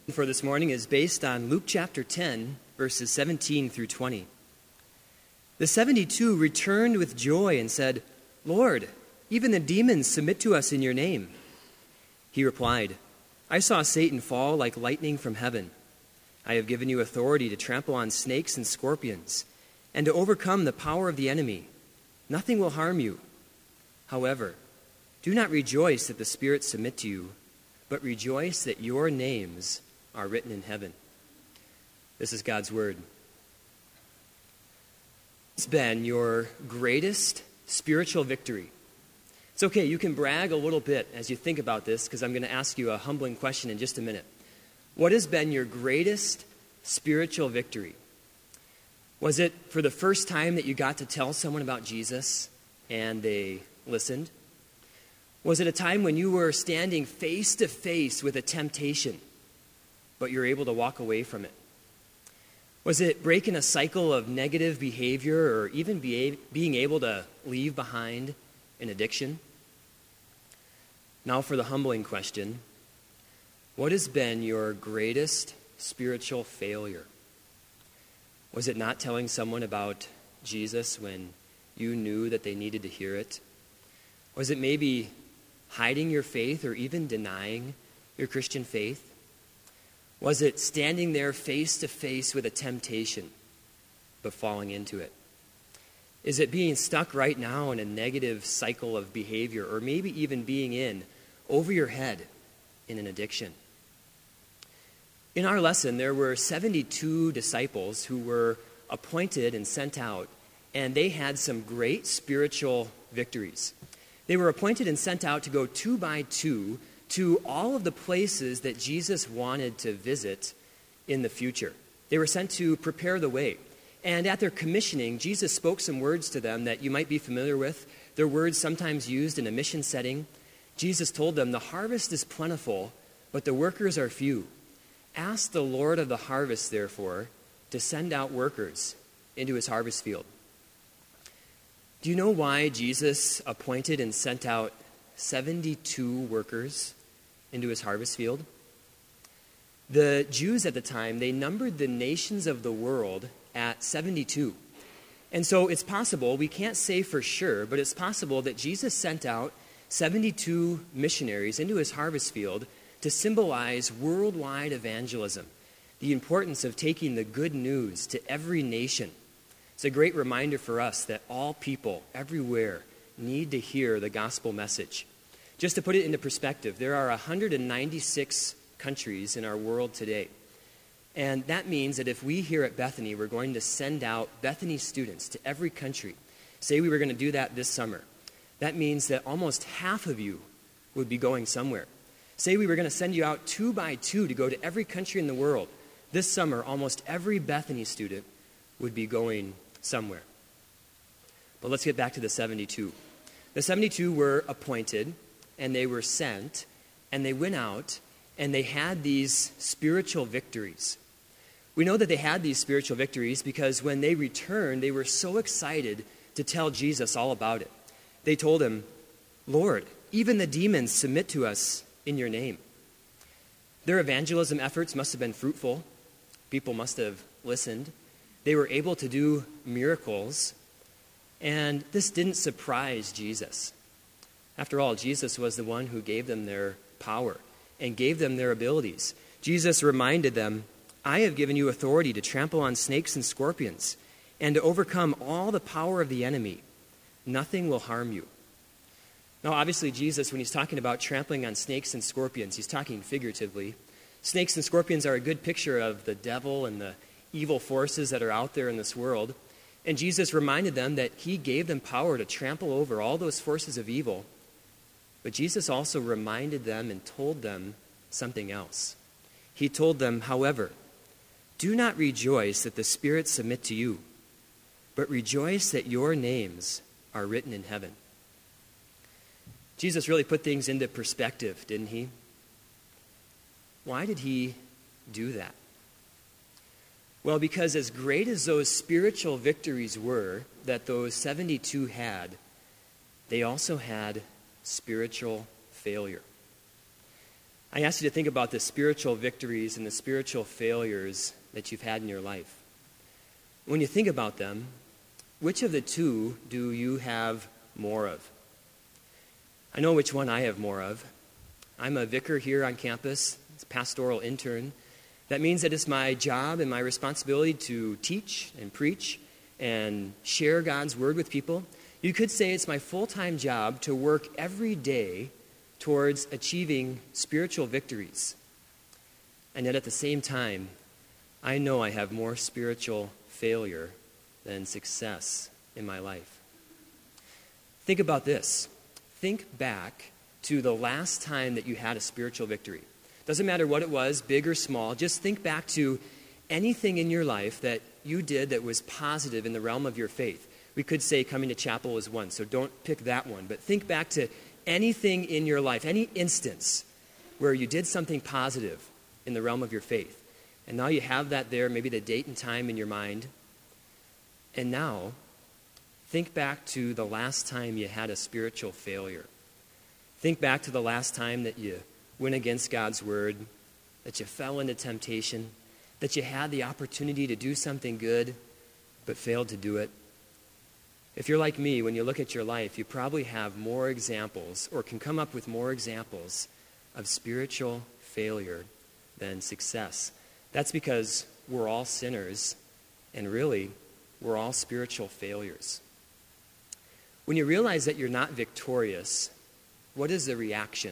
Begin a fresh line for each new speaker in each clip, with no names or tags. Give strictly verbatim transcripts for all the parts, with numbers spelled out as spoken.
For this morning is based on Luke chapter ten, verses seventeen through twenty. The seventy-two returned with joy and said, "Lord, even the demons submit to us in your name." He replied, "I saw Satan fall like lightning from heaven. I have given you authority to trample on snakes and scorpions, and to overcome the power of the enemy. Nothing will harm you. However, do not rejoice that the spirits submit to you, but rejoice that your names are written in heaven." This is God's word. It's been your greatest spiritual victory. It's okay, you can brag a little bit as you think about this, because I'm going to ask you a humbling question in just a minute. What has been your greatest spiritual victory? Was it for the first time that you got to tell someone about Jesus and they listened? Was it a time when you were standing face to face with a temptation, but you're able to walk away from it? Was it breaking a cycle of negative behavior, or even be, being able to leave behind an addiction? Now for the humbling question. What has been your greatest spiritual failure? Was it not telling someone about Jesus when you knew that they needed to hear it? Was it maybe hiding your faith or even denying your Christian faith? Was it standing there face to face with a temptation, but falling into it? Is it being stuck right now in a negative cycle of behavior, or maybe even being in, over your head, in an addiction? In our lesson, there were seventy-two disciples who were appointed and sent out, and they had some great spiritual victories. They were appointed and sent out to go two by two to all of the places that Jesus wanted to visit in the future. They were sent to prepare the way. And at their commissioning, Jesus spoke some words to them that you might be familiar with. They're words sometimes used in a mission setting. Jesus told them, "The harvest is plentiful, but the workers are few. Ask the Lord of the harvest, therefore, to send out workers into his harvest field." Do you know why Jesus appointed and sent out seventy-two workers into his harvest field? The Jews at the time, they numbered the nations of the world at seventy-two. And so it's possible, we can't say for sure, but it's possible that Jesus sent out seventy-two missionaries into his harvest field to symbolize worldwide evangelism, the importance of taking the good news to every nation. It's a great reminder for us that all people everywhere need to hear the gospel message. Just to put it into perspective, there are one hundred ninety-six countries in our world today. And that means that if we here at Bethany were going to send out Bethany students to every country, say we were going to do that this summer, that means that almost half of you would be going somewhere. Say we were going to send you out two by two to go to every country in the world. This summer, almost every Bethany student would be going somewhere. But let's get back to the seventy-two. The seventy-two were appointed, and they were sent, and they went out, and they had these spiritual victories. We know that they had these spiritual victories because when they returned, they were so excited to tell Jesus all about it. They told him, "Lord, even the demons submit to us in your name." Their evangelism efforts must have been fruitful. People must have listened. They were able to do miracles, and this didn't surprise Jesus. After all, Jesus was the one who gave them their power and gave them their abilities. Jesus reminded them, "I have given you authority to trample on snakes and scorpions and to overcome all the power of the enemy. Nothing will harm you." Now, obviously, Jesus, when he's talking about trampling on snakes and scorpions, he's talking figuratively. Snakes and scorpions are a good picture of the devil and the evil forces that are out there in this world. And Jesus reminded them that he gave them power to trample over all those forces of evil. But Jesus also reminded them and told them something else. He told them, "However, do not rejoice that the spirits submit to you, but rejoice that your names are written in heaven." Jesus really put things into perspective, didn't he? Why did he do that? Well, because as great as those spiritual victories were that those seventy-two had, they also had spiritual failure. I asked you to think about the spiritual victories and the spiritual failures that you've had in your life. When you think about them, which of the two do you have more of? I know which one I have more of. I'm a vicar here on campus, a pastoral intern. That means that it's my job and my responsibility to teach and preach and share God's word with people. You could say it's my full-time job to work every day towards achieving spiritual victories. And yet at the same time, I know I have more spiritual failure than success in my life. Think about this. Think back to the last time that you had a spiritual victory. Doesn't matter what it was, big or small, just think back to anything in your life that you did that was positive in the realm of your faith. We could say coming to chapel was one, so don't pick that one, but think back to anything in your life, any instance where you did something positive in the realm of your faith. And now you have that there, maybe the date and time in your mind. And now, think back to the last time you had a spiritual failure. Think back to the last time that you went against God's word, that you fell into temptation, that you had the opportunity to do something good, but failed to do it. If you're like me, when you look at your life, you probably have more examples, or can come up with more examples of spiritual failure than success. That's because we're all sinners, and really, we're all spiritual failures. When you realize that you're not victorious, what is the reaction?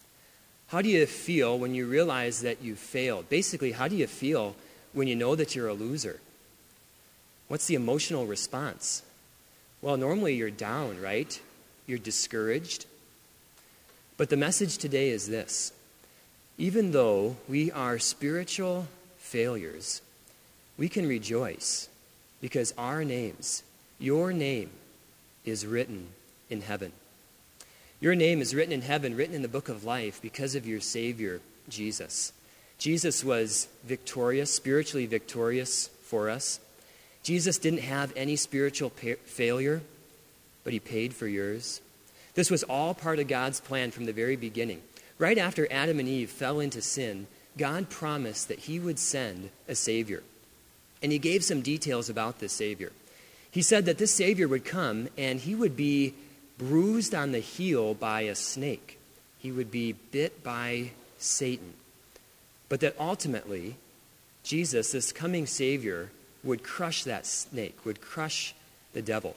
How do you feel when you realize that you failed? Basically, how do you feel when you know that you're a loser? What's the emotional response? Well, normally you're down, right? You're discouraged. But the message today is this. Even though we are spiritual failures, we can rejoice because our names, your name, is written in heaven. Your name is written in heaven, written in the book of life because of your Savior, Jesus. Jesus was victorious, spiritually victorious for us. Jesus didn't have any spiritual pa- failure, but he paid for yours. This was all part of God's plan from the very beginning. Right after Adam and Eve fell into sin, God promised that he would send a Savior. And he gave some details about this Savior. He said that this Savior would come and he would be bruised on the heel by a snake. He would be bit by Satan. But that ultimately, Jesus, this coming Savior, would crush that snake, would crush the devil.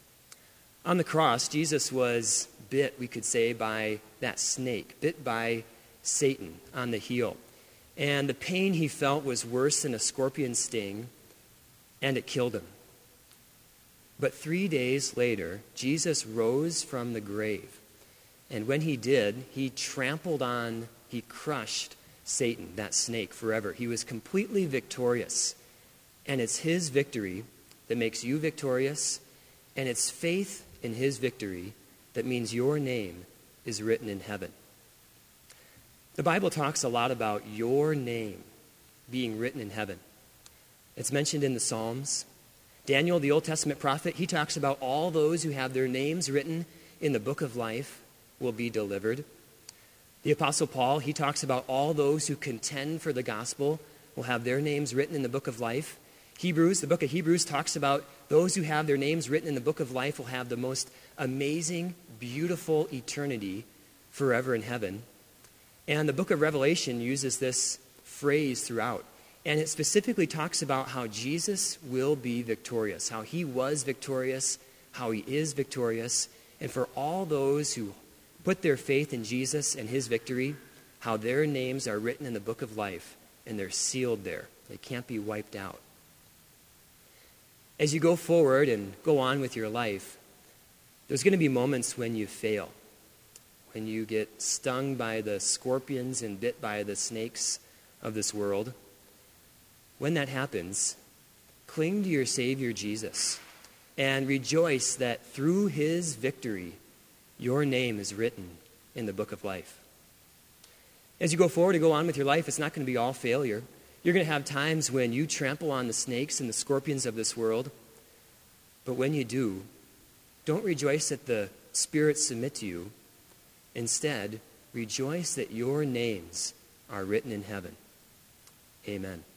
On the cross, Jesus was bit, we could say, by that snake, bit by Satan on the heel. And the pain he felt was worse than a scorpion sting, and it killed him. But three days later, Jesus rose from the grave. And when he did, he trampled on, he crushed Satan, that snake, forever. He was completely victorious. And it's his victory that makes you victorious, and it's faith in his victory that means your name is written in heaven. The Bible talks a lot about your name being written in heaven. It's mentioned in the Psalms. Daniel, the Old Testament prophet, he talks about all those who have their names written in the book of life will be delivered. The Apostle Paul, he talks about all those who contend for the gospel will have their names written in the book of life. Hebrews, the book of Hebrews talks about those who have their names written in the book of life will have the most amazing, beautiful eternity forever in heaven. And the book of Revelation uses this phrase throughout. And it specifically talks about how Jesus will be victorious, how he was victorious, how he is victorious. And for all those who put their faith in Jesus and his victory, how their names are written in the book of life and they're sealed there. They can't be wiped out. As you go forward and go on with your life, there's going to be moments when you fail, when you get stung by the scorpions and bit by the snakes of this world. When that happens, cling to your Savior Jesus and rejoice that through his victory, your name is written in the book of life. As you go forward and go on with your life, it's not going to be all failure. You're going to have times when you trample on the snakes and the scorpions of this world. But when you do, don't rejoice that the spirits submit to you. Instead, rejoice that your names are written in heaven. Amen.